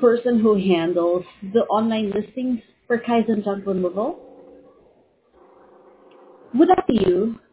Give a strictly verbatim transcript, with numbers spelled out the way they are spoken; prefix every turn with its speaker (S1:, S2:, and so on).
S1: person who handles the online listings for Kaizen junk removal? Would that be you?